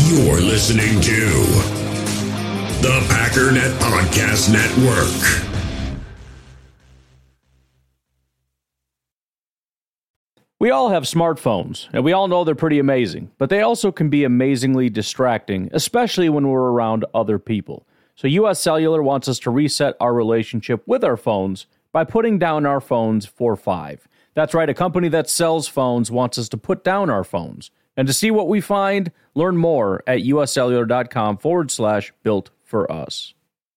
You're listening to the Packernet Podcast Network. We all have smartphones, and we all know they're pretty amazing, but they also can be amazingly distracting, especially when we're around other people. So US Cellular wants us to reset our relationship with our phones by putting down our phones for $5. That's right, a company that sells phones wants us to put down our phones. And to see what we find, learn more at uscellular.com/built for us.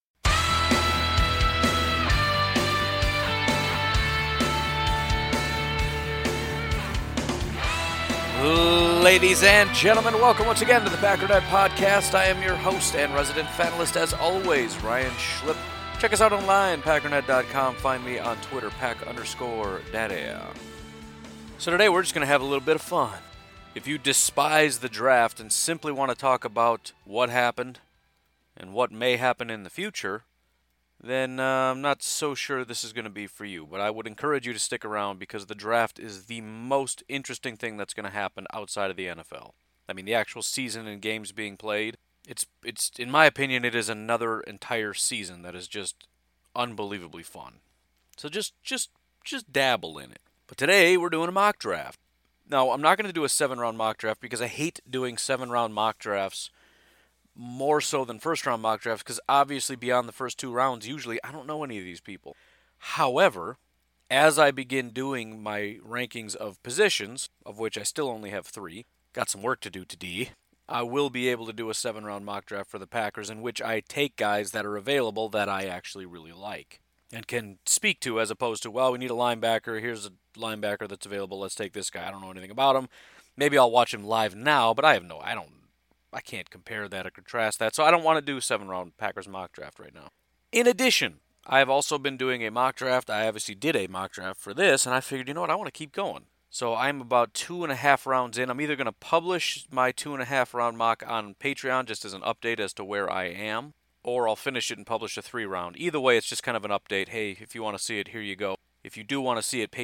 Ladies and gentlemen, welcome once again to the Packernet Podcast. I am your host and resident fanalist, as always, Ryan Schlip. Check us out online, packernet.com. Find me on Twitter, pack_daddy. So today we're just going to have a little bit of fun. If you despise the draft and simply want to talk about what happened and what may happen in the future, then I'm not so sure this is going to be for you. But I would encourage you to stick around because the draft is the most interesting thing that's going to happen outside of the NFL. I mean, the actual season and games being played, it's in my opinion, it is another entire season that is just unbelievably fun. So just dabble in it. But today we're doing a mock draft. Now, I'm not going to do a 7-round mock draft because I hate doing 7-round mock drafts more so than first-round mock drafts because obviously beyond the first 2 rounds, usually I don't know any of these people. However, as I begin doing my rankings of positions, of which I still only have 3, got some work to do today, I will be able to do a 7-round mock draft for the Packers in which I take guys that are available that I actually really like and can speak to, as opposed to, well, we need a linebacker, here's a linebacker that's available, let's take this guy, I don't know anything about him. Maybe I'll watch him live now, but I can't compare that or contrast that, so I don't want to do a 7-round Packers mock draft right now. In addition, I have also been doing a mock draft. I obviously did a mock draft for this, and I figured, you know what, I want to keep going. So I'm about 2.5 rounds in. I'm either going to publish my 2.5 round mock on Patreon just as an update as to where I am, or I'll finish it and publish a 3-round. Either way, it's just kind of an update. Hey, if you want to see it, here you go. If you do want to see it,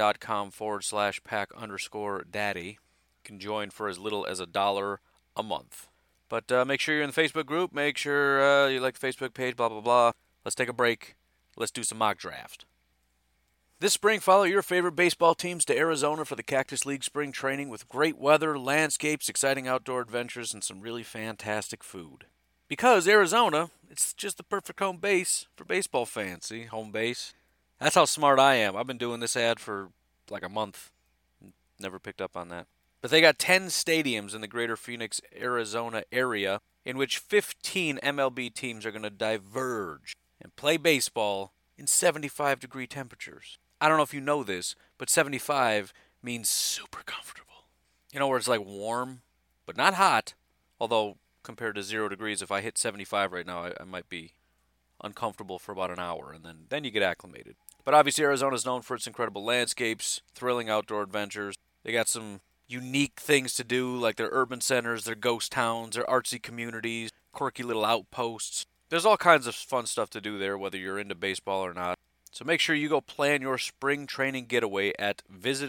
patreon.com/pack_daddy. You can join for as little as $1 a month. But make sure you're in the Facebook group. Make sure you like the Facebook page, blah, blah, blah. Let's take a break. Let's do some mock draft. This spring, follow your favorite baseball teams to Arizona for the Cactus League spring training with great weather, landscapes, exciting outdoor adventures, and some really fantastic food. Because Arizona, it's just the perfect home base for baseball fans. See, home base. That's how smart I am. I've been doing this ad for like a month. Never picked up on that. But they got 10 stadiums in the greater Phoenix, Arizona area in which 15 MLB teams are going to diverge and play baseball in 75-degree temperatures. I don't know if you know this, but 75 means super comfortable. You know, where it's like warm, but not hot. Although, compared to 0 degrees, if I hit 75 right now, I might be uncomfortable for about an hour, and then you get acclimated. But obviously, Arizona is known for its incredible landscapes, thrilling outdoor adventures. They got some unique things to do, like their urban centers, their ghost towns, their artsy communities, quirky little outposts. There's all kinds of fun stuff to do there, whether you're into baseball or not. So make sure you go plan your spring training getaway at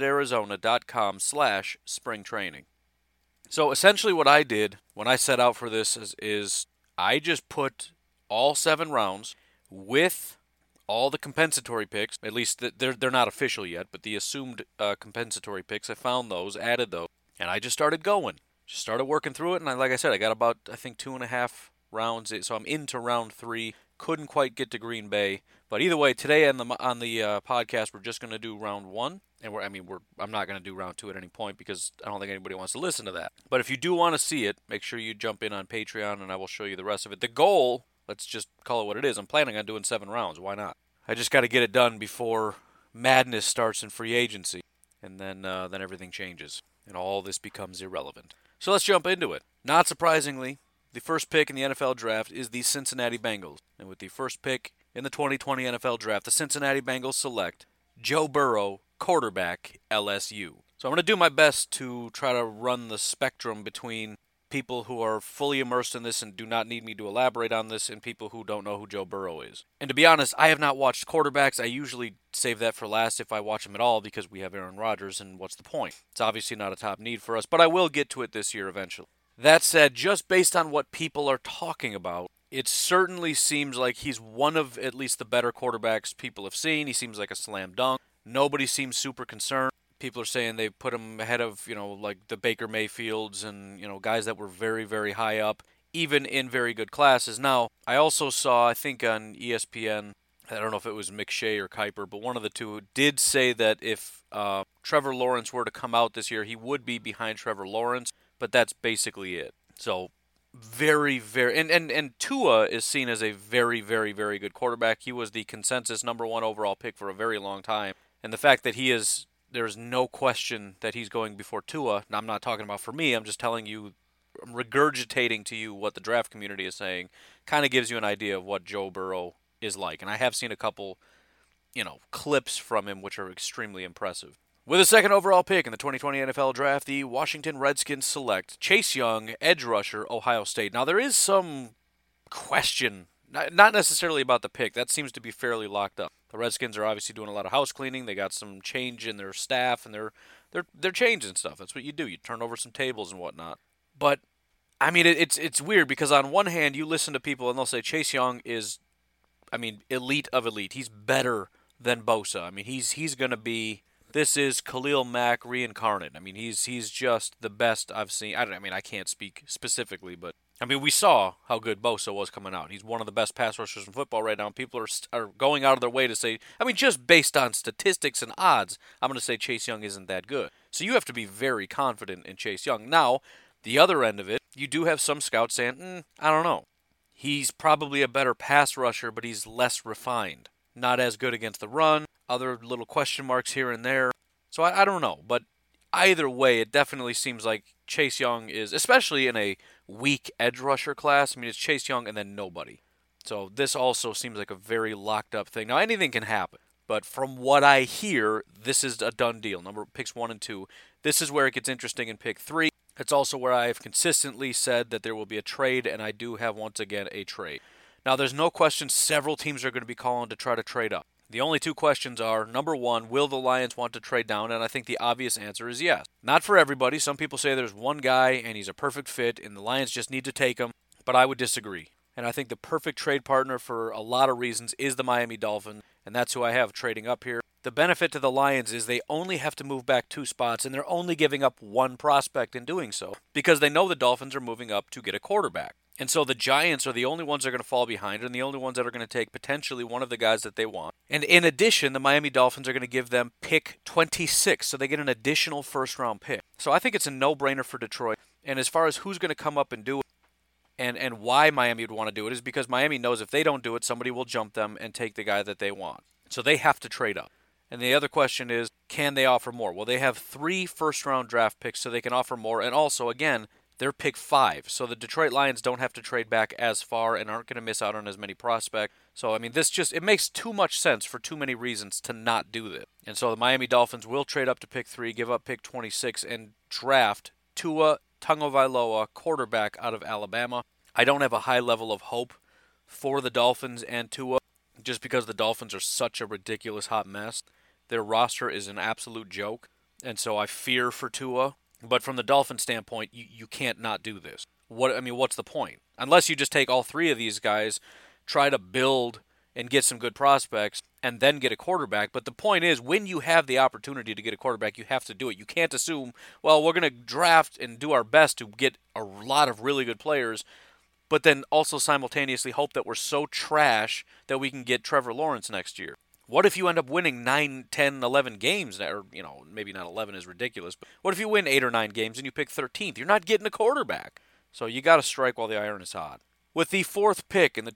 visitarizona.com/springtraining. So essentially what I did when I set out for this is I just put all 7 rounds with all the compensatory picks. At least they're not official yet, but the assumed compensatory picks, I found those, added those, and I just started going. Just started working through it, and like I said, I got about, I think, 2.5 rounds, so I'm into round 3. Couldn't quite get to Green Bay, but either way, today on the podcast, we're just going to do round 1, and I'm not going to do round 2 at any point because I don't think anybody wants to listen to that. But if you do want to see it, make sure you jump in on Patreon, and I will show you the rest of it. The goal, let's just call it what it is. I'm planning on doing 7 rounds. Why not? I just got to get it done before madness starts in free agency, and then everything changes, and all this becomes irrelevant. So let's jump into it. Not surprisingly, the first pick in the NFL draft is the Cincinnati Bengals. And with the first pick in the 2020 NFL draft, the Cincinnati Bengals select Joe Burrow, quarterback, LSU. So I'm going to do my best to try to run the spectrum between people who are fully immersed in this and do not need me to elaborate on this and people who don't know who Joe Burrow is. And to be honest, I have not watched quarterbacks. I usually save that for last if I watch them at all because we have Aaron Rodgers, and what's the point? It's obviously not a top need for us, but I will get to it this year eventually. That said, just based on what people are talking about, it certainly seems like he's one of at least the better quarterbacks people have seen. He seems like a slam dunk. Nobody seems super concerned. People are saying they put him ahead of, like the Baker Mayfields and, guys that were very, very high up, even in very good classes. Now, I also saw, I think on ESPN, I don't know if it was McShay or Kuiper, but one of the two did say that if Trevor Lawrence were to come out this year, he would be behind Trevor Lawrence, but that's basically it. So very, very, and Tua is seen as a very, very, very good quarterback. He was the consensus number one overall pick for a very long time. And the fact that there's no question that he's going before Tua. Now, I'm not talking about for me, I'm just telling you, I'm regurgitating to you what the draft community is saying, kind of gives you an idea of what Joe Burrow is like. And I have seen a couple, clips from him which are extremely impressive. With a second overall pick in the 2020 NFL Draft, the Washington Redskins select Chase Young, edge rusher, Ohio State. Now, there is some question, not necessarily about the pick. That seems to be fairly locked up. The Redskins are obviously doing a lot of house cleaning. They got some change in their staff, and they're changing stuff. That's what you do. You turn over some tables and whatnot. But, I mean, it's weird because on one hand, you listen to people, and they'll say Chase Young is, elite of elite. He's better than Bosa. I mean, he's going to be... This is Khalil Mack reincarnate. I mean, he's just the best I've seen. I can't speak specifically, but we saw how good Bosa was coming out. He's one of the best pass rushers in football right now. And people are going out of their way to say, just based on statistics and odds, I'm going to say Chase Young isn't that good. So you have to be very confident in Chase Young. Now, the other end of it, you do have some scouts saying, I don't know. He's probably a better pass rusher, but he's less refined. Not as good against the run. Other little question marks here and there. So I don't know. But either way, it definitely seems like Chase Young is, especially in a weak edge rusher class, it's Chase Young and then nobody. So this also seems like a very locked up thing. Now, anything can happen. But from what I hear, this is a done deal. Picks 1 and 2. This is where it gets interesting in pick 3. It's also where I have consistently said that there will be a trade, and I do have, once again, a trade. Now, there's no question several teams are going to be calling to try to trade up. The only two questions are, number one, will the Lions want to trade down? And I think the obvious answer is yes. Not for everybody. Some people say there's one guy and he's a perfect fit and the Lions just need to take him. But I would disagree. And I think the perfect trade partner for a lot of reasons is the Miami Dolphins. And that's who I have trading up here. The benefit to the Lions is they only have to move back 2 spots, and they're only giving up 1 prospect in doing so because they know the Dolphins are moving up to get a quarterback. And so the Giants are the only ones that are going to fall behind and the only ones that are going to take potentially one of the guys that they want. And in addition, the Miami Dolphins are going to give them pick 26, so they get an additional first-round pick. So I think it's a no-brainer for Detroit. And as far as who's going to come up and do it, and why Miami would want to do it is because Miami knows if they don't do it, somebody will jump them and take the guy that they want. So they have to trade up. And the other question is, can they offer more? Well, they have 3 first-round draft picks, so they can offer more. And also, again, they're pick 5. So the Detroit Lions don't have to trade back as far and aren't going to miss out on as many prospects. So, it makes too much sense for too many reasons to not do this. And so the Miami Dolphins will trade up to pick 3, give up pick 26, and draft Tua Tagovailoa, quarterback out of Alabama. I don't have a high level of hope for the Dolphins and Tua just because the Dolphins are such a ridiculous hot mess. Their roster is an absolute joke, and so I fear for Tua. But from the Dolphins standpoint, you can't not do this. What's the point? Unless you just take all 3 of these guys, try to build and get some good prospects, and then get a quarterback. But the point is, when you have the opportunity to get a quarterback, you have to do it. You can't assume, well, we're going to draft and do our best to get a lot of really good players, but then also simultaneously hope that we're so trash that we can get Trevor Lawrence next year. What if you end up winning 9, 10, 11 games? Or, maybe not 11 is ridiculous, but what if you win 8 or 9 games and you pick 13th? You're not getting a quarterback. So you got to strike while the iron is hot. With the 4th pick in the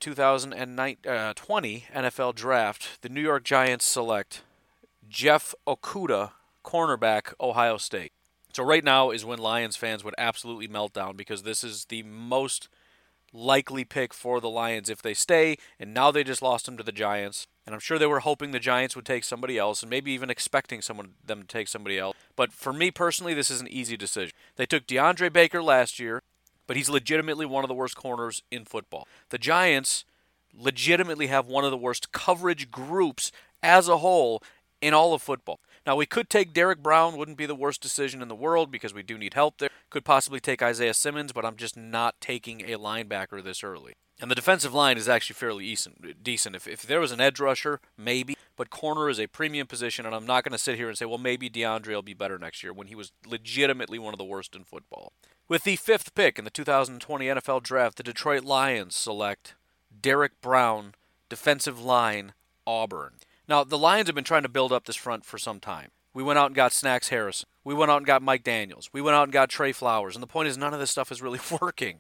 2020 NFL Draft, the New York Giants select Jeff Okudah, cornerback, Ohio State. So right now is when Lions fans would absolutely melt down because this is the most likely pick for the Lions if they stay, and now they just lost him to the Giants. And I'm sure they were hoping the Giants would take somebody else and maybe even expecting them to take somebody else. But for me personally, this is an easy decision. They took DeAndre Baker last year, but he's legitimately one of the worst corners in football. The Giants legitimately have one of the worst coverage groups as a whole in all of football. Now, we could take Derek Brown, wouldn't be the worst decision in the world because we do need help there. Could possibly take Isaiah Simmons, but I'm just not taking a linebacker this early. And the defensive line is actually fairly decent. If there was an edge rusher, maybe. But corner is a premium position, and I'm not going to sit here and say, well, maybe DeAndre will be better next year when he was legitimately one of the worst in football. With the 5th pick in the 2020 NFL Draft, the Detroit Lions select Derek Brown, defensive line, Auburn. Now, the Lions have been trying to build up this front for some time. We went out and got Snacks Harrison. We went out and got Mike Daniels. We went out and got Trey Flowers. And the point is, none of this stuff is really working.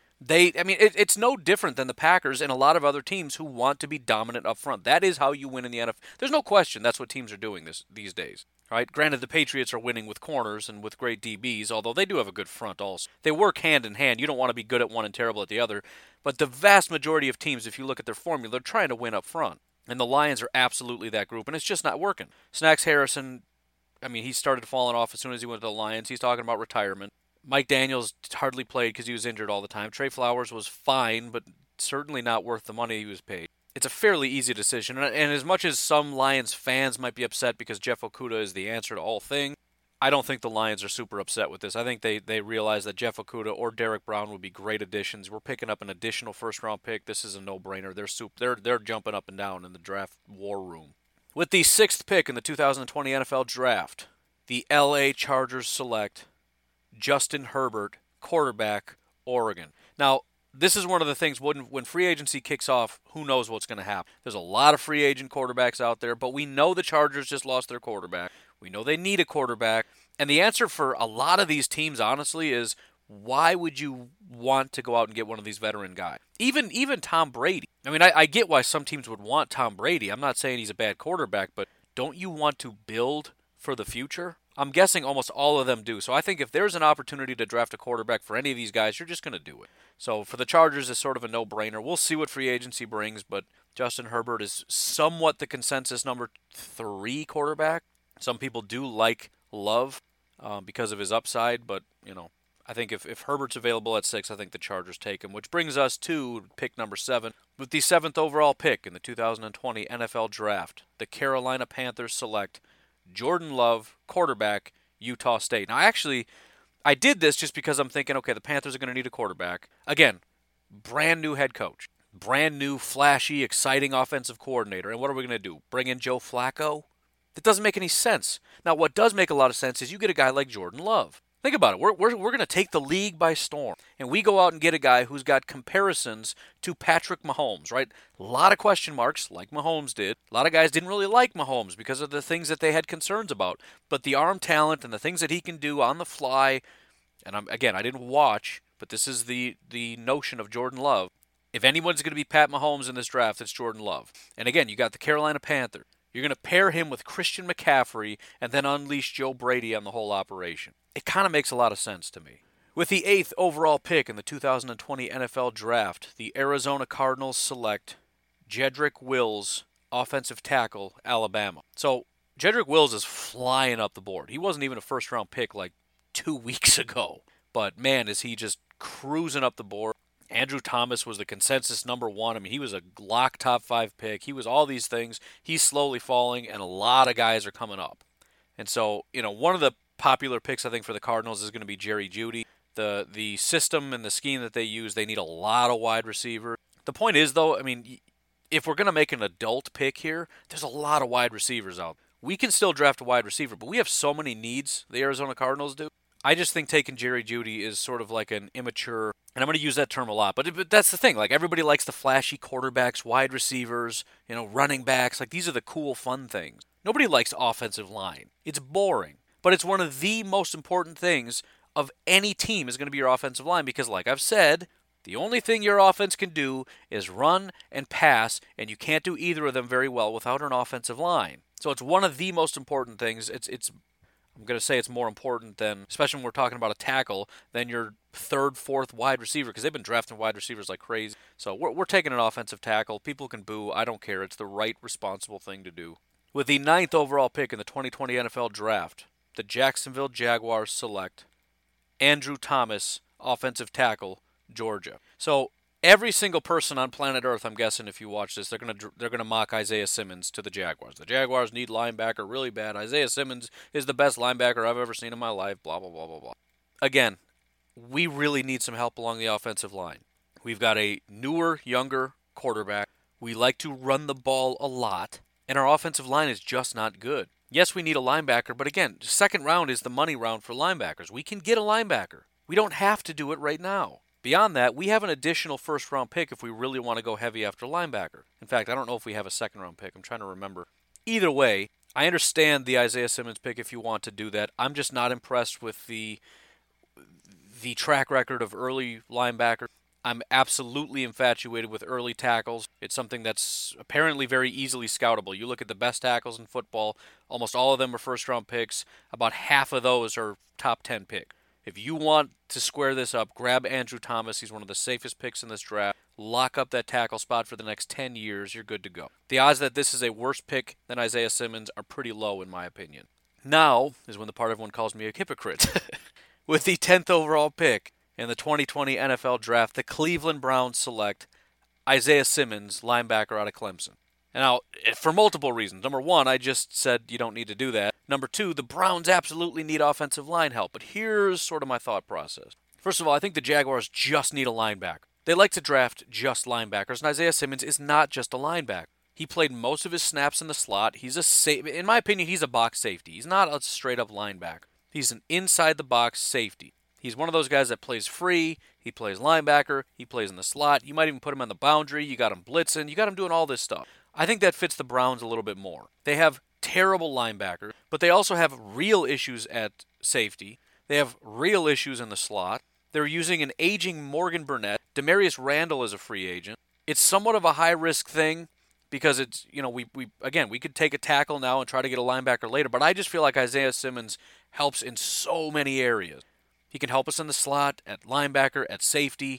It's no different than the Packers and a lot of other teams who want to be dominant up front. That is how you win in the NFL. There's no question that's what teams are doing these days. Right? Granted, the Patriots are winning with corners and with great DBs, although they do have a good front also. They work hand in hand. You don't want to be good at one and terrible at the other. But the vast majority of teams, if you look at their formula, they're trying to win up front. And the Lions are absolutely that group, and it's just not working. Snacks Harrison, he started falling off as soon as he went to the Lions. He's talking about retirement. Mike Daniels hardly played because he was injured all the time. Trey Flowers was fine, but certainly not worth the money he was paid. It's a fairly easy decision, and as much as some Lions fans might be upset because Jeff Okudah is the answer to all things, I don't think the Lions are super upset with this. I think they realize that Jeff Okudah or Derek Brown would be great additions. We're picking up an additional first-round pick. This is a no-brainer. They're jumping up and down in the draft war room. With the 6th pick in the 2020 NFL Draft, the LA Chargers select Justin Herbert, quarterback, Oregon. Now, this is one of the things, when free agency kicks off, who knows what's going to happen. There's a lot of free agent quarterbacks out there, but we know the Chargers just lost their quarterback. We know they need a quarterback. And the answer for a lot of these teams, honestly, is why would you want to go out and get one of these veteran guys? Even Tom Brady. I get why some teams would want Tom Brady. I'm not saying he's a bad quarterback, but don't you want to build for the future? I'm guessing almost all of them do. So I think if there's an opportunity to draft a quarterback for any of these guys, you're just going to do it. So for the Chargers, it's sort of a no-brainer. We'll see what free agency brings, but Justin Herbert is somewhat the consensus number 3 quarterback. Some people do like Love because of his upside, but, I think if Herbert's available at 6, I think the Chargers take him, which brings us to pick number 7. With the 7th overall pick in the 2020 NFL Draft, the Carolina Panthers select Jordan Love, quarterback, Utah State. Now, I did this just because I'm thinking, okay, the Panthers are going to need a quarterback. Again, brand new head coach, brand new, flashy, exciting offensive coordinator. And what are we going to do? Bring in Joe Flacco? That doesn't make any sense. Now, what does make a lot of sense is you get a guy like Jordan Love. Think about it. We're going to take the league by storm. And we go out and get a guy who's got comparisons to Patrick Mahomes, right? A lot of question marks, like Mahomes did. A lot of guys didn't really like Mahomes because of the things that they had concerns about. But the arm talent and the things that he can do on the fly, and I didn't watch, but this is the notion of Jordan Love. If anyone's going to be Pat Mahomes in this draft, it's Jordan Love. And again, you got the Carolina Panthers. You're going to pair him with Christian McCaffrey and then unleash Joe Brady on the whole operation. It kind of makes a lot of sense to me. With the 8th overall pick in the 2020 NFL Draft, the Arizona Cardinals select Jedrick Wills, offensive tackle, Alabama. So Jedrick Wills is flying up the board. He wasn't even a first-round pick like 2 weeks ago. But man, is he just cruising up the board. Andrew Thomas was the consensus number 1. He was a lock top 5 pick. He was all these things. He's slowly falling, and a lot of guys are coming up. And so, one of the popular picks, I think, for the Cardinals is going to be Jerry Jeudy. The system and the scheme that they use, they need a lot of wide receivers. The point is, though, if we're going to make an adult pick here, there's a lot of wide receivers out. We can still draft a wide receiver, but we have so many needs, the Arizona Cardinals do. I just think taking Jerry Jeudy is sort of like an immature, and I'm going to use that term a lot, but that's the thing. Like, everybody likes the flashy quarterbacks, wide receivers, running backs. Like, these are the cool, fun things. Nobody likes offensive line. It's boring. But it's one of the most important things of any team is going to be your offensive line because, like I've said, the only thing your offense can do is run and pass, and you can't do either of them very well without an offensive line. So it's one of the most important things. I'm going to say it's more important than, especially when we're talking about a tackle, than your 3rd, 4th wide receiver, because they've been drafting wide receivers like crazy. So we're taking an offensive tackle. People can boo. I don't care. It's the right, responsible thing to do. With the 9th overall pick in the 2020 NFL Draft, the Jacksonville Jaguars select Andrew Thomas, offensive tackle, Georgia. So every single person on planet Earth, I'm guessing, if you watch this, they're gonna mock Isaiah Simmons to the Jaguars. The Jaguars need linebacker really bad. Isaiah Simmons is the best linebacker I've ever seen in my life. Blah blah blah blah blah. Again, we really need some help along the offensive line. We've got a newer, younger quarterback. We like to run the ball a lot, and our offensive line is just not good. Yes, we need a linebacker, but again, second round is the money round for linebackers. We can get a linebacker. We don't have to do it right now. Beyond that, we have an additional first-round pick if we really want to go heavy after linebacker. In fact, I don't know if we have a second-round pick. I'm trying to remember. Either way, I understand the Isaiah Simmons pick if you want to do that. I'm just not impressed with the track record of early linebacker. I'm absolutely infatuated with early tackles. It's something that's apparently very easily scoutable. You look at the best tackles in football, almost all of them are first-round picks. About half of those are top 10 picks. If you want to square this up, grab Andrew Thomas. He's one of the safest picks in this draft. Lock up that tackle spot for the next 10 years. You're good to go. The odds that this is a worse pick than Isaiah Simmons are pretty low, in my opinion. Now is when the part everyone calls me a hypocrite. With the 10th overall pick in the 2020 NFL Draft, the Cleveland Browns select Isaiah Simmons, linebacker out of Clemson. And now, for multiple reasons. Number one, I just said you don't need to do that. Number two, the Browns absolutely need offensive line help. But here's sort of my thought process. First of all, I think the Jaguars just need a linebacker. They like to draft just linebackers, and Isaiah Simmons is not just a linebacker. He played most of his snaps in the slot. In my opinion, he's a box safety. He's not a straight-up linebacker. He's an inside-the-box safety. He's one of those guys that plays free. He plays linebacker. He plays in the slot. You might even put him on the boundary. You got him blitzing. You got him doing all this stuff. I think that fits the Browns a little bit more. They have terrible linebackers, but they also have real issues at safety. They have real issues in the slot. They're using an aging Morgan Burnett. Demarius Randall is a free agent. It's somewhat of a high-risk thing because it's, we could take a tackle now and try to get a linebacker later, but I just feel like Isaiah Simmons helps in so many areas. He can help us in the slot, at linebacker, at safety.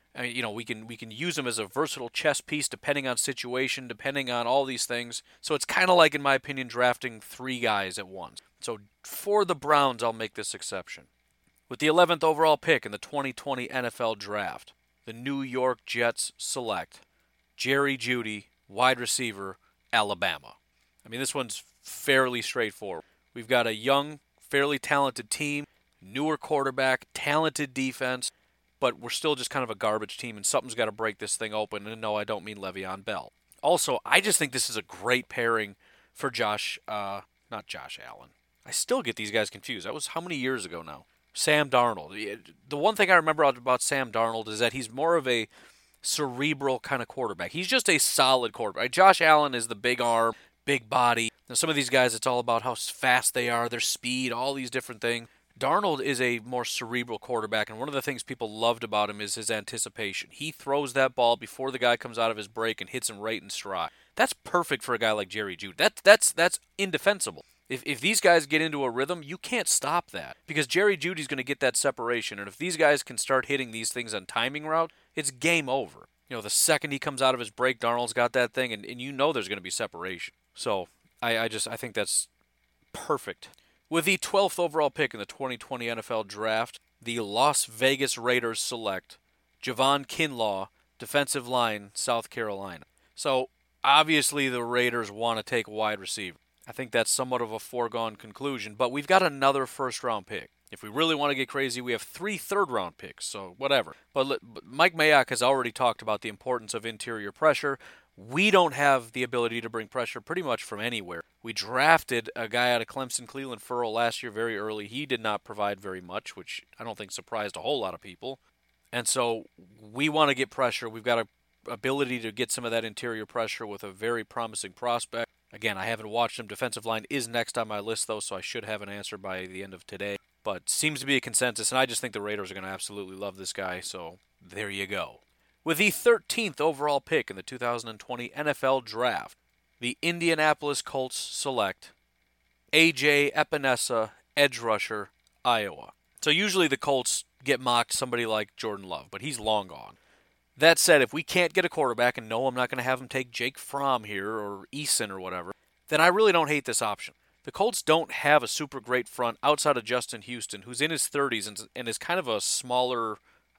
We can use him as a versatile chess piece depending on situation, depending on all these things. So it's kind of like, in my opinion, drafting three guys at once. So for the Browns, I'll make this exception. With the 11th overall pick in the 2020 NFL Draft, the New York Jets select Jerry Jeudy, wide receiver, Alabama. This one's fairly straightforward. We've got a young, fairly talented team, newer quarterback, talented defense, but we're still just kind of a garbage team, and something's got to break this thing open. And no, I don't mean Le'Veon Bell. Also, I just think this is a great pairing for not Josh Allen. I still get these guys confused. That was how many years ago now? Sam Darnold. The one thing I remember about Sam Darnold is that he's more of a cerebral kind of quarterback. He's just a solid quarterback. Josh Allen is the big arm, big body. Now, some of these guys, it's all about how fast they are, their speed, all these different things. Darnold is a more cerebral quarterback, and one of the things people loved about him is his anticipation. He throws that ball before the guy comes out of his break and hits him right in stride. That's perfect for a guy like Jerry Jeudy. That's indefensible. If these guys get into a rhythm, you can't stop that because Jerry Jeudy's going to get that separation, and if these guys can start hitting these things on timing route, it's game over. The second he comes out of his break, Darnold's got that thing, and there's going to be separation. So I think that's perfect. With the 12th overall pick in the 2020 NFL Draft, the Las Vegas Raiders select Javon Kinlaw, defensive line, South Carolina. So, obviously the Raiders want to take a wide receiver. I think that's somewhat of a foregone conclusion, but we've got another first-round pick. If we really want to get crazy, we have 3 third-round picks, so whatever. But Mike Mayock has already talked about the importance of interior pressure. We don't have the ability to bring pressure pretty much from anywhere. We drafted a guy out of Clemson, Cleveland Ferrell, last year very early. He did not provide very much, which I don't think surprised a whole lot of people. And so we want to get pressure. We've got an ability to get some of that interior pressure with a very promising prospect. Again, I haven't watched him. Defensive line is next on my list, though, so I should have an answer by the end of today. But seems to be a consensus, and I just think the Raiders are going to absolutely love this guy, so there you go. With the 13th overall pick in the 2020 NFL Draft, the Indianapolis Colts select A.J. Epinesa, edge rusher, Iowa. So usually the Colts get mocked somebody like Jordan Love, but he's long gone. That said, if we can't get a quarterback, and no, I'm not going to have him take Jake Fromm here or Eason or whatever, then I really don't hate this option. The Colts don't have a super great front outside of Justin Houston, who's in his 30s and is kind of a smaller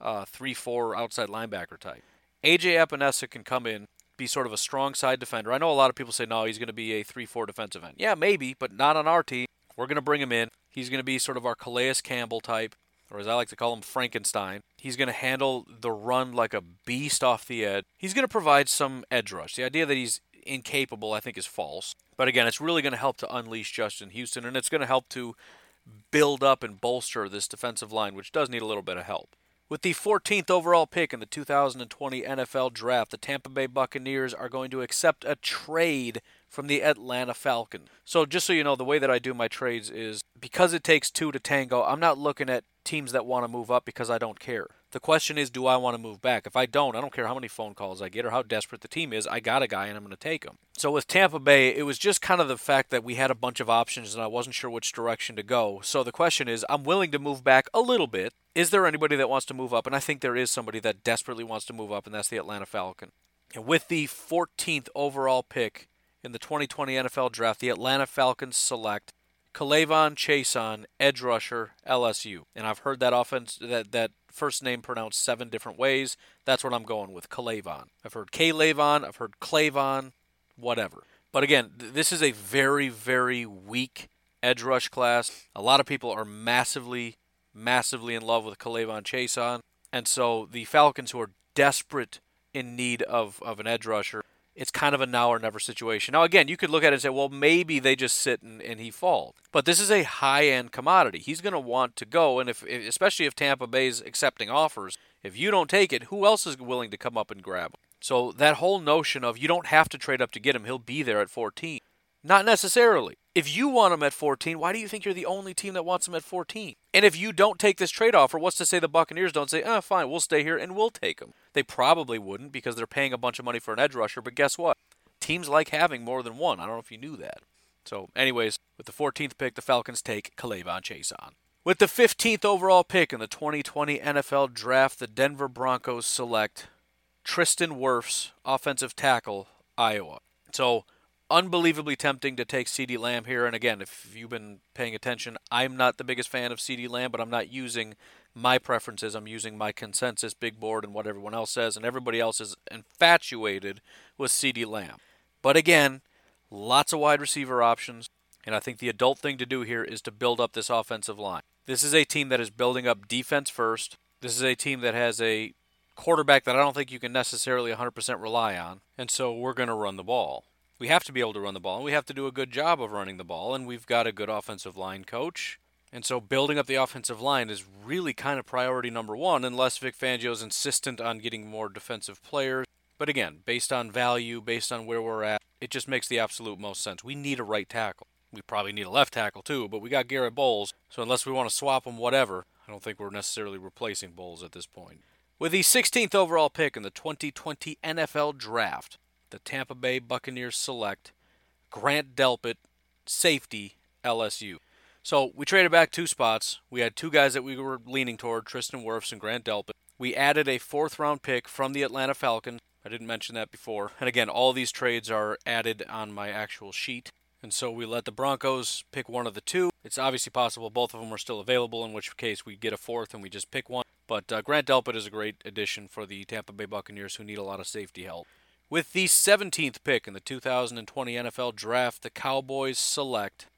3-4 outside linebacker type. A.J. Epinesa can come in, be sort of a strong side defender. I know a lot of people say, no, he's going to be a 3-4 defensive end. Yeah, maybe, but not on our team. We're going to bring him in. He's going to be sort of our Calais Campbell type, or as I like to call him, Frankenstein. He's going to handle the run like a beast off the edge. He's going to provide some edge rush. The idea that he's incapable, I think, is false. But again, it's really going to help to unleash Justin Houston, and it's going to help to build up and bolster this defensive line, which does need a little bit of help. With the 14th overall pick in the 2020 NFL Draft, the Tampa Bay Buccaneers are going to accept a trade from the Atlanta Falcons. So just so you know, the way that I do my trades is because it takes two to tango, I'm not looking at teams that want to move up because I don't care. The question is, do I want to move back? If I don't care how many phone calls I get or how desperate the team is. I got a guy and I'm going to take him. So with Tampa Bay, it was just kind of the fact that we had a bunch of options and I wasn't sure which direction to go. So the question is, I'm willing to move back a little bit. Is there anybody that wants to move up? And I think there is somebody that desperately wants to move up, and that's the Atlanta Falcons. And with the 14th overall pick in the 2020 NFL Draft, the Atlanta Falcons select K'Lavon Chaisson, edge rusher, LSU. And I've heard that that first name pronounced 7 different ways. That's what I'm going with, K'Lavon. I've heard K-Lavon, I've heard Clavon, whatever. But again, this is a very, very weak edge rush class. A lot of people are massively in love with K'Lavon Chaisson. And so the Falcons, who are desperate in need of an edge rusher, it's kind of a now or never situation. Now, again, you could look at it and say, well, maybe they just sit and he falls. But this is a high-end commodity. He's going to want to go, and especially if Tampa Bay's accepting offers, if you don't take it, who else is willing to come up and grab him? So that whole notion of you don't have to trade up to get him, he'll be there at 14. Not necessarily. If you want him at 14, why do you think you're the only team that wants him at 14? And if you don't take this trade offer, what's to say the Buccaneers don't say, fine, we'll stay here and we'll take him? They probably wouldn't because they're paying a bunch of money for an edge rusher, but guess what? Teams like having more than one. I don't know if you knew that. So anyways, with the 14th pick, the Falcons take K'Lavon Chaisson. With the 15th overall pick in the 2020 NFL Draft, the Denver Broncos select Tristan Wirfs, offensive tackle, Iowa. So unbelievably tempting to take CeeDee Lamb here. And again, if you've been paying attention, I'm not the biggest fan of CeeDee Lamb, but I'm not using my preferences. I'm using my consensus big board and what everyone else says, and everybody else is infatuated with CeeDee Lamb. But again, lots of wide receiver options, and I think the adult thing to do here is to build up this offensive line. This is a team that is building up defense first. This is a team that has a quarterback that I don't think you can necessarily 100% rely on, and so we're going to run the ball. We have to be able to run the ball, and we have to do a good job of running the ball, and we've got a good offensive line coach. And so building up the offensive line is really kind of priority number one, unless Vic Fangio is insistent on getting more defensive players. But again, based on value, based on where we're at, it just makes the absolute most sense. We need a right tackle. We probably need a left tackle too, but we got Garrett Bowles, so unless we want to swap him, whatever, I don't think we're necessarily replacing Bowles at this point. With the 16th overall pick in the 2020 NFL Draft, the Tampa Bay Buccaneers select Grant Delpit, safety, LSU. So we traded back 2 spots. We had 2 guys that we were leaning toward, Tristan Wirfs and Grant Delpit. We added a 4th-round pick from the Atlanta Falcons. I didn't mention that before. And again, all these trades are added on my actual sheet. And so we let the Broncos pick one of the 2. It's obviously possible both of them are still available, in which case we get a 4th and we just pick one. But Grant Delpit is a great addition for the Tampa Bay Buccaneers, who need a lot of safety help. With the 17th pick in the 2020 NFL Draft, the Cowboys select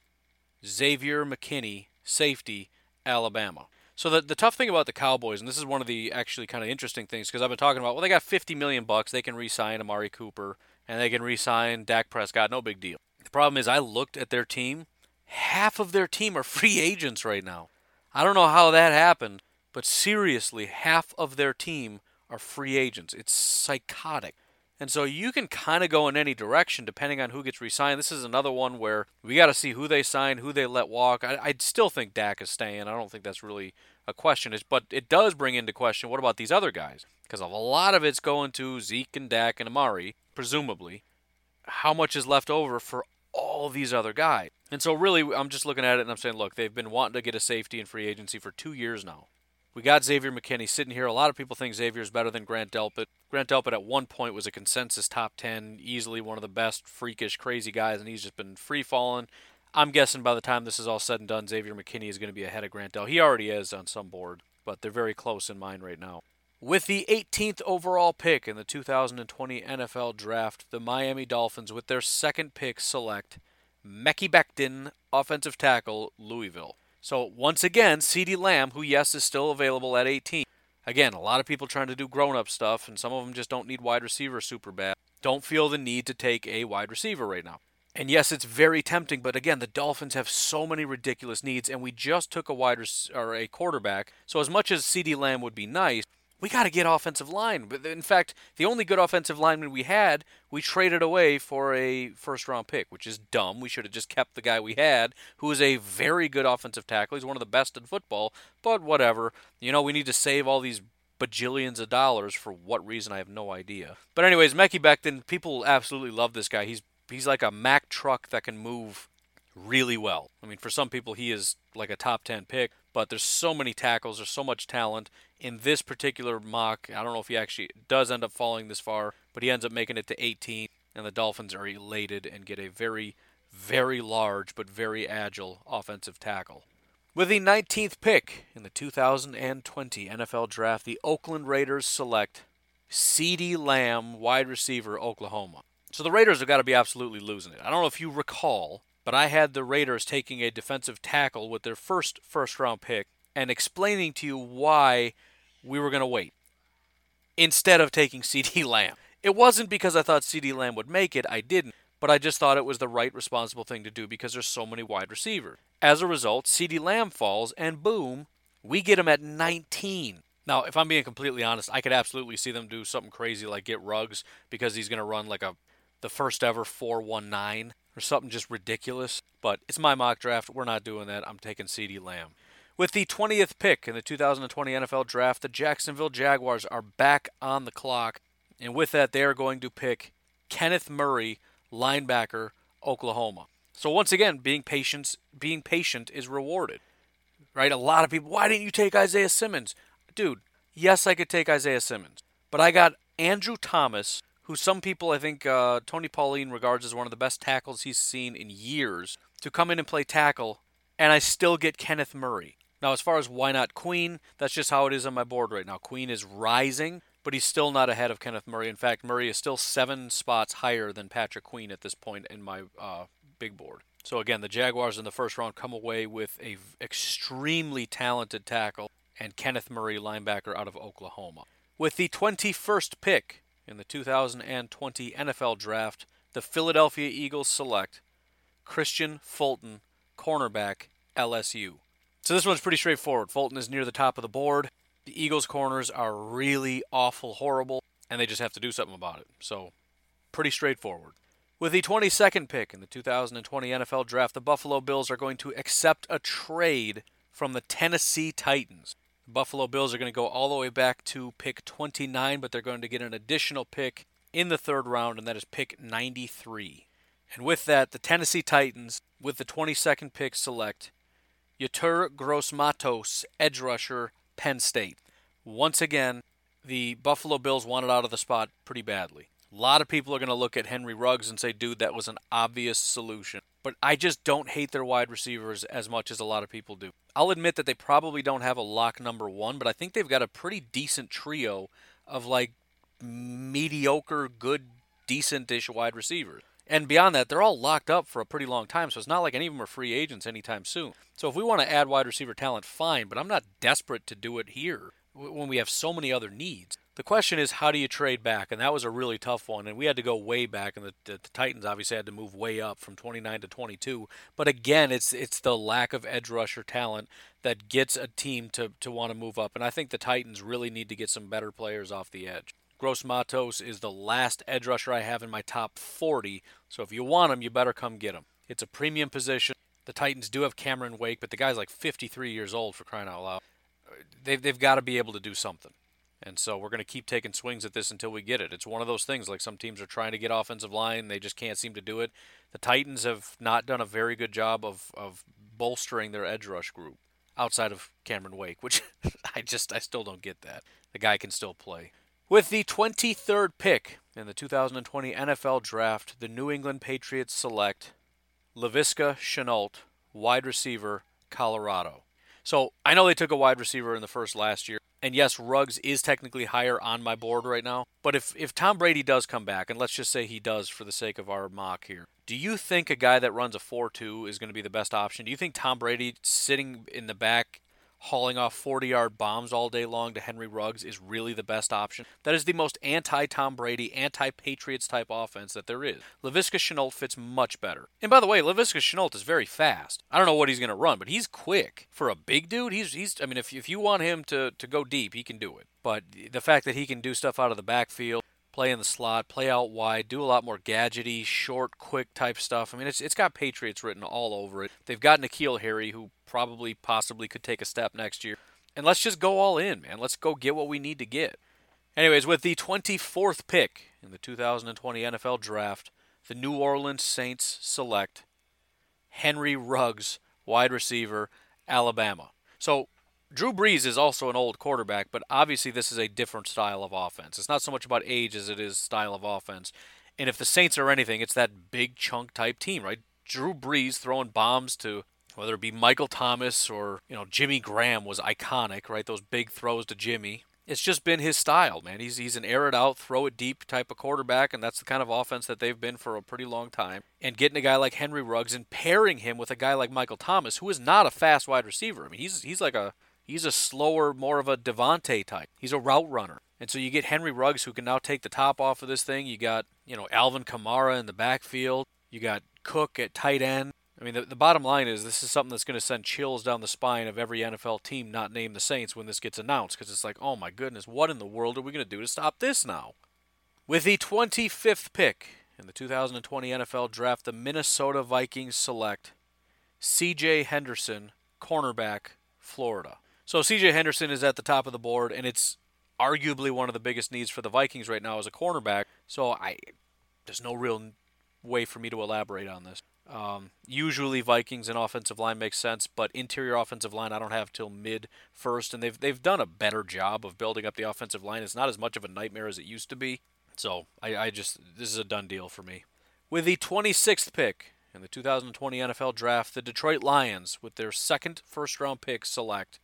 Xavier McKinney, safety, Alabama. So the tough thing about the Cowboys, and this is one of the actually kind of interesting things, because I've been talking about, well, they got $50 million. They can re-sign Amari Cooper, and they can re-sign Dak Prescott. No big deal. The problem is I looked at their team. Half of their team are free agents right now. I don't know how that happened, but seriously, half of their team are free agents. It's psychotic. And so you can kind of go in any direction depending on who gets re-signed. This is another one where we got to see who they sign, who they let walk. I still think Dak is staying. I don't think that's really a question. But it does bring into question, what about these other guys? Because a lot of it's going to Zeke and Dak and Amari, presumably. How much is left over for all these other guys? And so really, I'm just looking at it and I'm saying, look, they've been wanting to get a safety in free agency for 2 years now. We got Xavier McKinney sitting here. A lot of people think Xavier is better than Grant Delpit. Grant Delpit at one point was a consensus top 10, easily one of the best, freakish, crazy guys, and he's just been free-falling. I'm guessing by the time this is all said and done, Xavier McKinney is going to be ahead of Grant Delpit. He already is on some board, but they're very close in mine right now. With the 18th overall pick in the 2020 NFL Draft, the Miami Dolphins, with their 2nd pick, select Mekhi Becton, offensive tackle, Louisville. So once again, CeeDee Lamb, who yes is still available at 18. Again, a lot of people trying to do grown-up stuff, and some of them just don't need wide receiver super bad. Don't feel the need to take a wide receiver right now. And yes, it's very tempting, but again, the Dolphins have so many ridiculous needs, and we just took a quarterback. So as much as CeeDee Lamb would be nice, we got to get offensive line. But in fact, the only good offensive lineman we had, we traded away for a first-round pick, which is dumb. We should have just kept the guy we had, who is a very good offensive tackle. He's one of the best in football, but whatever. We need to save all these bajillions of dollars for what reason, I have no idea. But anyways, Mekhi Becton, people absolutely love this guy. He's like a Mack truck that can move really well. I mean, for some people, he is like a top 10 pick, but there's so many tackles, there's so much talent. In this particular mock, I don't know if he actually does end up falling this far, but he ends up making it to 18, and the Dolphins are elated and get a very, very large but very agile offensive tackle. With the 19th pick in the 2020 NFL Draft, the Oakland Raiders select CeeDee Lamb, wide receiver, Oklahoma. So the Raiders have got to be absolutely losing it. I don't know if you recall, but I had the Raiders taking a defensive tackle with their first-round pick and explaining to you why we were going to wait instead of taking CeeDee Lamb. It wasn't because I thought CeeDee Lamb would make it. I didn't. But I just thought it was the right, responsible thing to do because there's so many wide receivers. As a result, CeeDee Lamb falls, and boom, we get him at 19. Now, if I'm being completely honest, I could absolutely see them do something crazy like get Ruggs because he's going to run like the first ever 4.19 or something just ridiculous. But it's my mock draft. We're not doing that. I'm taking CeeDee Lamb. With the 20th pick in the 2020 NFL Draft, the Jacksonville Jaguars are back on the clock. And with that, they are going to pick Kenneth Murray, linebacker, Oklahoma. So once again, being patient is rewarded. Right? A lot of people, why didn't you take Isaiah Simmons? Dude, yes, I could take Isaiah Simmons. But I got Andrew Thomas, who some people, I think Tony Pauline regards as one of the best tackles he's seen in years, to come in and play tackle, and I still get Kenneth Murray. Now, as far as why not Queen, that's just how it is on my board right now. Queen is rising, but he's still not ahead of Kenneth Murray. In fact, Murray is still 7 spots higher than Patrick Queen at this point in my big board. So again, the Jaguars in the first round come away with a extremely talented tackle and Kenneth Murray, linebacker out of Oklahoma. With the 21st pick in the 2020 NFL Draft, the Philadelphia Eagles select Christian Fulton, cornerback, LSU. So this one's pretty straightforward. Fulton is near the top of the board. The Eagles' corners are really awful, horrible, and they just have to do something about it. So, pretty straightforward. With the 22nd pick in the 2020 NFL Draft, the Buffalo Bills are going to accept a trade from the Tennessee Titans. The Buffalo Bills are going to go all the way back to pick 29, but they're going to get an additional pick in the third round, and that is pick 93. And with that, the Tennessee Titans, with the 22nd pick, select Yetur Gross-Matos, edge rusher, Penn State. Once again, the Buffalo Bills wanted out of the spot pretty badly. A lot of people are going to look at Henry Ruggs and say, dude, that was an obvious solution. But I just don't hate their wide receivers as much as a lot of people do. I'll admit that they probably don't have a lock number one, but I think they've got a pretty decent trio of like mediocre, good, decent-ish wide receivers. And beyond that, they're all locked up for a pretty long time, so it's not like any of them are free agents anytime soon. So if we want to add wide receiver talent, fine, but I'm not desperate to do it here when we have so many other needs. The question is, how do you trade back? And that was a really tough one, and we had to go way back, and the Titans obviously had to move way up from 29 to 22. But again, it's the lack of edge rusher talent that gets a team to want to move up, and I think the Titans really need to get some better players off the edge. Gross-Matos is the last edge rusher I have in my top 40, so if you want him, you better come get him. It's a premium position. The Titans do have Cameron Wake, but the guy's like 53 years old, for crying out loud. They've got to be able to do something. And so we're going to keep taking swings at this until we get it. It's one of those things, like some teams are trying to get offensive line, they just can't seem to do it. The Titans have not done a very good job of bolstering their edge rush group outside of Cameron Wake, which I still don't get that. The guy can still play. With the 23rd pick in the 2020 NFL Draft, the New England Patriots select Laviska Shenault, wide receiver, Colorado. So I know they took a wide receiver in the first last year. And yes, Ruggs is technically higher on my board right now. But if Tom Brady does come back, and let's just say he does for the sake of our mock here, do you think a guy that runs a 4-2 is going to be the best option? Do you think Tom Brady sitting in the back hauling off 40-yard bombs all day long to Henry Ruggs is really the best option? That is the most anti-Tom Brady, anti-Patriots type offense that there is. Laviska Shenault fits much better. And by the way, Laviska Shenault is very fast. I don't know what he's going to run, but he's quick. For a big dude, he's I mean, if you want him to go deep, he can do it. But the fact that he can do stuff out of the backfield, play in the slot, play out wide, do a lot more gadgety, short, quick type stuff. I mean, it's got Patriots written all over it. They've got N'Keal Harry, who possibly could take a step next year. And let's just go all in, man. Let's go get what we need to get. Anyways, with the 24th pick in the 2020 NFL Draft, the New Orleans Saints select Henry Ruggs, wide receiver, Alabama. So Drew Brees is also an old quarterback, but obviously this is a different style of offense. It's not so much about age as it is style of offense. And if the Saints are anything, it's that big chunk type team, right? Drew Brees throwing bombs to whether it be Michael Thomas or, Jimmy Graham was iconic, right? Those big throws to Jimmy. It's just been his style, man. He's an air it out, throw it deep type of quarterback, and that's the kind of offense that they've been for a pretty long time. And getting a guy like Henry Ruggs and pairing him with a guy like Michael Thomas, who is not a fast wide receiver. I mean, he's a slower, more of a Devontae type. He's a route runner. And so you get Henry Ruggs, who can now take the top off of this thing. You got, Alvin Kamara in the backfield. You got Cook at tight end. I mean, the bottom line is this is something that's going to send chills down the spine of every NFL team not named the Saints when this gets announced, because it's like, oh my goodness, what in the world are we going to do to stop this now? With the 25th pick in the 2020 NFL Draft, the Minnesota Vikings select C.J. Henderson, cornerback, Florida. So C.J. Henderson is at the top of the board, and it's arguably one of the biggest needs for the Vikings right now as a cornerback, so there's no real way for me to elaborate on this. Usually Vikings and offensive line makes sense, but interior offensive line I don't have till mid-first, and they've done a better job of building up the offensive line. It's not as much of a nightmare as it used to be, so this is a done deal for me. With the 26th pick in the 2020 NFL Draft, the Detroit Lions, with their second first-round pick, select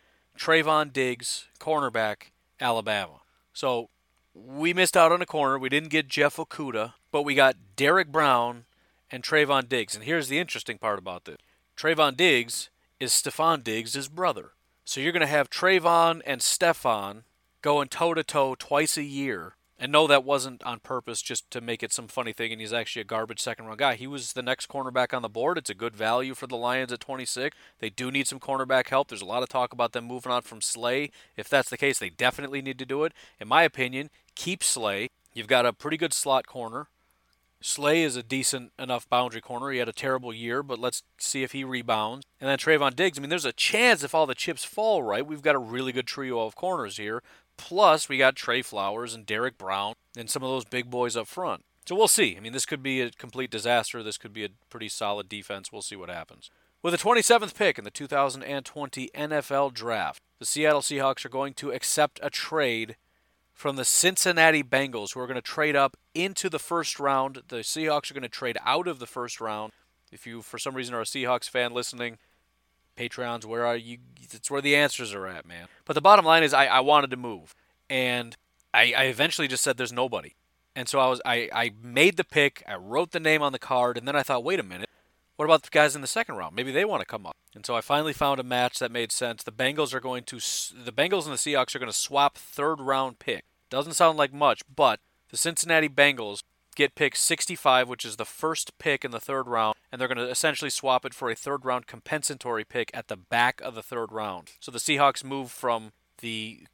Trayvon Diggs, cornerback, Alabama. So we missed out on a corner. We didn't get Jeff Okudah, but we got Derek Brown and Trayvon Diggs. And here's the interesting part about this. Trayvon Diggs is Stephon Diggs' brother. So you're going to have Trayvon and Stephon going toe-to-toe twice a year. And no, that wasn't on purpose just to make it some funny thing, and he's actually a garbage second-round guy. He was the next cornerback on the board. It's a good value for the Lions at 26. They do need some cornerback help. There's a lot of talk about them moving on from Slay. If that's the case, they definitely need to do it. In my opinion, keep Slay. You've got a pretty good slot corner. Slay is a decent enough boundary corner. He had a terrible year, but let's see if he rebounds. And then Trayvon Diggs, there's a chance if all the chips fall right, we've got a really good trio of corners here. Plus, we got Trey Flowers and Derek Brown and some of those big boys up front. So we'll see. This could be a complete disaster. This could be a pretty solid defense. We'll see what happens. With the 27th pick in the 2020 NFL Draft, the Seattle Seahawks are going to accept a trade from the Cincinnati Bengals, who are going to trade up into the first round. The Seahawks are going to trade out of the first round. If you, for some reason, are a Seahawks fan listening, Patreons, where are you? It's where the answers are at, man. But the bottom line is I wanted to move. And I eventually just said there's nobody. And so I made the pick, I wrote the name on the card, and then I thought, wait a minute, what about the guys in the second round? Maybe they want to come up. And so I finally found a match that made sense. The Bengals and the Seahawks are going to swap third-round pick. Doesn't sound like much, but the Cincinnati Bengals get pick 65, which is the first pick in the third round, and they're going to essentially swap it for a third-round compensatory pick at the back of the third round. So the Seahawks move from they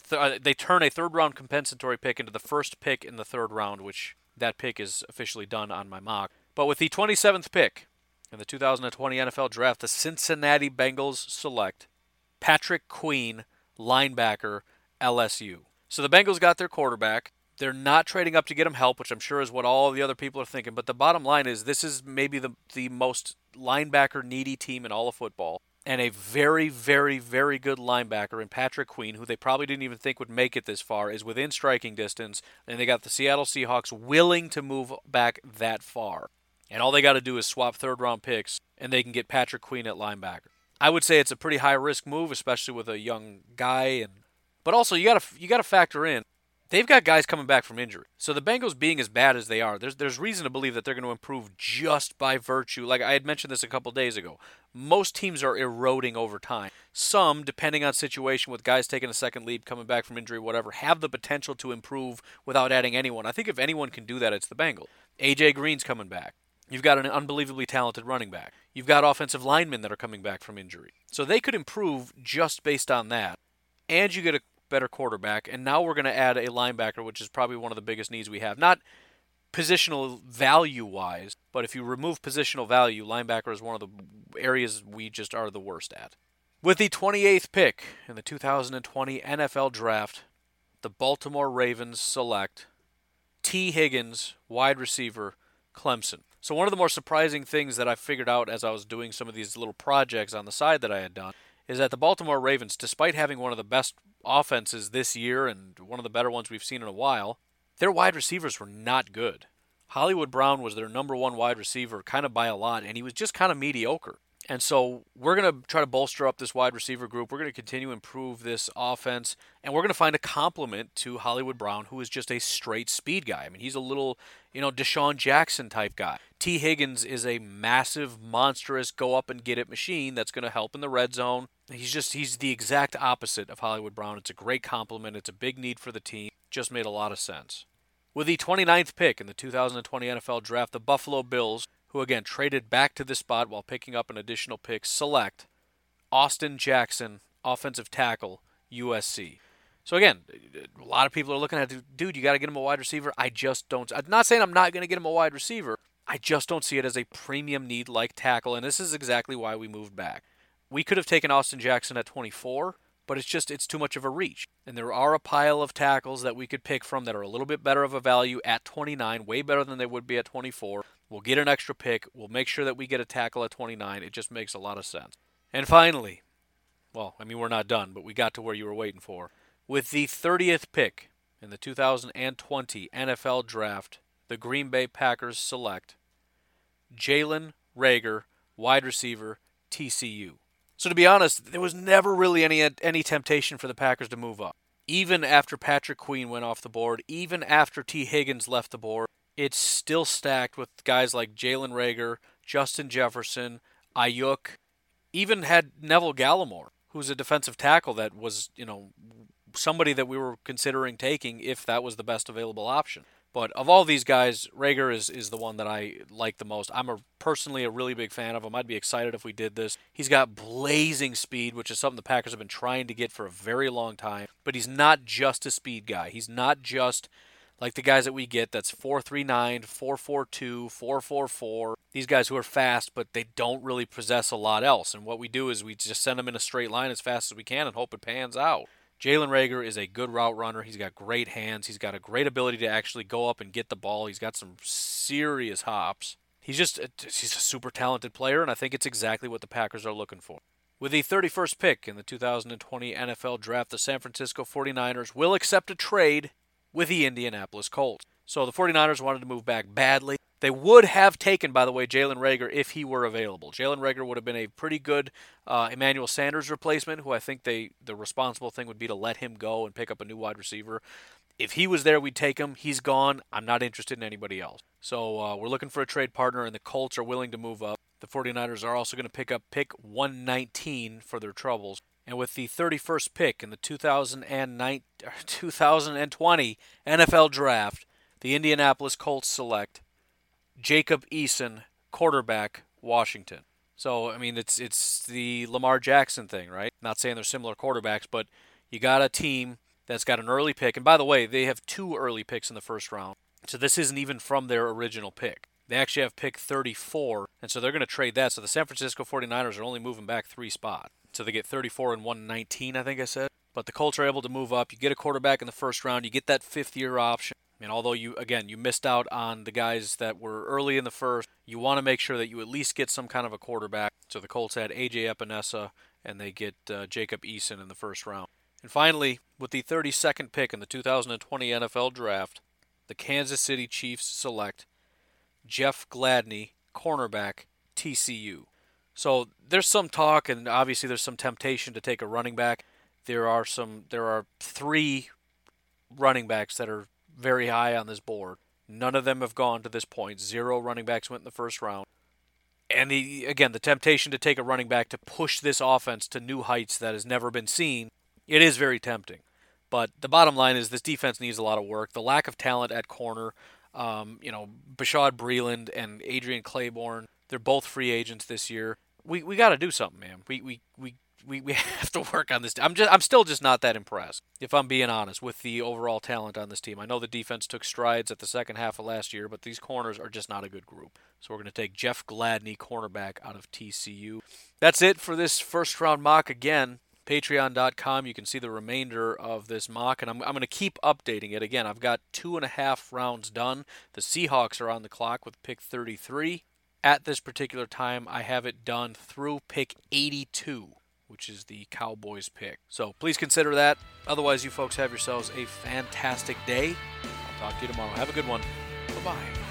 turn a third-round compensatory pick into the first pick in the third round, which that pick is officially done on my mock. But with the 27th pick in the 2020 NFL Draft, the Cincinnati Bengals select Patrick Queen, linebacker, LSU. So the Bengals got their quarterback. They're not trading up to get him help, which I'm sure is what all the other people are thinking. But the bottom line is this is maybe the most linebacker-needy team in all of football. And a very, very, very good linebacker in Patrick Queen, who they probably didn't even think would make it this far, is within striking distance. And they got the Seattle Seahawks willing to move back that far. And all they got to do is swap third-round picks, and they can get Patrick Queen at linebacker. I would say it's a pretty high-risk move, especially with a young guy and But also, you gotta factor in, they've got guys coming back from injury. So the Bengals being as bad as they are, there's reason to believe that they're going to improve just by virtue. Like I had mentioned this a couple days ago. Most teams are eroding over time. Some, depending on situation, with guys taking a second leap, coming back from injury, whatever, have the potential to improve without adding anyone. I think if anyone can do that, it's the Bengals. A.J. Green's coming back. You've got an unbelievably talented running back. You've got offensive linemen that are coming back from injury. So they could improve just based on that. And you get a better quarterback, and now we're going to add a linebacker, which is probably one of the biggest needs we have. Not positional value-wise, but if you remove positional value, linebacker is one of the areas we just are the worst at. With the 28th pick in the 2020 NFL Draft, the Baltimore Ravens select T. Higgins, wide receiver, Clemson. So one of the more surprising things that I figured out as I was doing some of these little projects on the side that I had done is that the Baltimore Ravens, despite having one of the best offenses this year and one of the better ones we've seen in a while, their wide receivers were not good. Hollywood Brown was their number one wide receiver kind of by a lot, and he was just kind of mediocre. And so we're going to try to bolster up this wide receiver group. We're going to continue to improve this offense, and we're going to find a complement to Hollywood Brown, who is just a straight speed guy. I mean, he's a little, Deshaun Jackson type guy. T. Higgins is a massive, monstrous, go-up-and-get-it machine that's going to help in the red zone. He's the exact opposite of Hollywood Brown. It's a great compliment. It's a big need for the team. Just made a lot of sense. With the 29th pick in the 2020 NFL Draft, the Buffalo Bills, who again traded back to this spot while picking up an additional pick, select Austin Jackson, offensive tackle, USC. So again, a lot of people are looking at it, dude, you got to get him a wide receiver. I'm not saying I'm not going to get him a wide receiver. I just don't see it as a premium need like tackle, and this is exactly why we moved back. We could have taken Austin Jackson at 24, but it's too much of a reach. And there are a pile of tackles that we could pick from that are a little bit better of a value at 29, way better than they would be at 24. We'll get an extra pick. We'll make sure that we get a tackle at 29. It just makes a lot of sense. And finally, we're not done, but we got to where you were waiting for. With the 30th pick in the 2020 NFL Draft, the Green Bay Packers select Jalen Reagor, wide receiver, TCU. So to be honest, there was never really any temptation for the Packers to move up. Even after Patrick Queen went off the board, even after T. Higgins left the board, it's still stacked with guys like Jalen Reagor, Justin Jefferson, Ayuk, even had Neville Gallimore, who's a defensive tackle that was, somebody that we were considering taking if that was the best available option. But of all these guys, Reagor is the one that I like the most. I'm personally a really big fan of him. I'd be excited if we did this. He's got blazing speed, which is something the Packers have been trying to get for a very long time. But he's not just a speed guy. He's not just like the guys that we get that's 4.39, 4.42, 4.44. These guys who are fast, but they don't really possess a lot else. And what we do is we just send them in a straight line as fast as we can and hope it pans out. Jalen Reagor is a good route runner. He's got great hands. He's got a great ability to actually go up and get the ball. He's got some serious hops. He's a super talented player, and I think it's exactly what the Packers are looking for. With the 31st pick in the 2020 NFL Draft, the San Francisco 49ers will accept a trade with the Indianapolis Colts. So the 49ers wanted to move back badly. They would have taken, by the way, Jalen Reagor if he were available. Jalen Reagor would have been a pretty good Emmanuel Sanders replacement, who I think the responsible thing would be to let him go and pick up a new wide receiver. If he was there, we'd take him. He's gone. I'm not interested in anybody else. So we're looking for a trade partner, and the Colts are willing to move up. The 49ers are also going to pick up pick 119 for their troubles. And with the 31st pick in the 2020 NFL Draft, the Indianapolis Colts select Jacob Eason, quarterback, Washington. So, it's the Lamar Jackson thing, right? Not saying they're similar quarterbacks, but you got a team that's got an early pick. And by the way, they have 2 early picks in the first round. So this isn't even from their original pick. They actually have pick 34, and so they're going to trade that. So the San Francisco 49ers are only moving back 3 spots. So they get 34 and 119, I think I said. But the Colts are able to move up. You get a quarterback in the first round. You get that 5th-year option. And although you missed out on the guys that were early in the first, you want to make sure that you at least get some kind of a quarterback. So the Colts had A.J. Epinesa, and they get Jacob Eason in the first round. And finally, with the 32nd pick in the 2020 NFL Draft, the Kansas City Chiefs select Jeff Gladney, cornerback, TCU. So there's some talk, and obviously there's some temptation to take a running back. there are 3 running backs that are very high on this board. None of them have gone to this point. 0 running backs went in the first round. And the temptation to take a running back to push this offense to new heights that has never been seen, it is very tempting. But the bottom line is this defense needs a lot of work. The lack of talent at corner, Bashad Breeland and Adrian Claiborne, they're both free agents this year. We got to do something, man. We have to work on this. I'm still just not that impressed, if I'm being honest, with the overall talent on this team. I know the defense took strides at the second half of last year, but these corners are just not a good group. So we're going to take Jeff Gladney, cornerback out of TCU. That's it for this first round mock. Again, Patreon.com. You can see the remainder of this mock, and I'm going to keep updating it. Again, I've got 2.5 rounds done. The Seahawks are on the clock with pick 33. At this particular time, I have it done through pick 82. Which is the Cowboys pick. So please consider that. Otherwise, you folks have yourselves a fantastic day. I'll talk to you tomorrow. Have a good one. Bye-bye.